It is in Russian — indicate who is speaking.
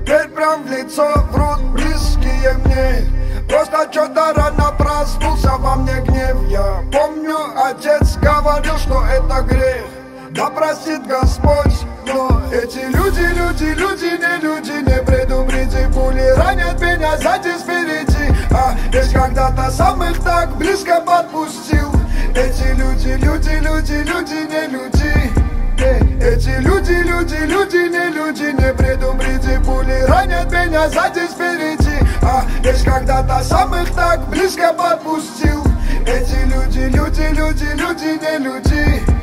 Speaker 1: Теперь прям в лицо врут близкие мне. Просто что-то рано проснулся во мне гнев. Я помню, отец говорил, что это грех. Да простит Господь, но эти люди, не люди, не предупреди. Пули ранят меня сзади, спереди. А ведь когда-то сам их так близко подпустил. Эти люди, не люди. Эти люди, не люди, не предупреди. Пули ранят меня сзади, спереди. А ведь когда-то сам их так близко подпустил. Эти люди, не люди.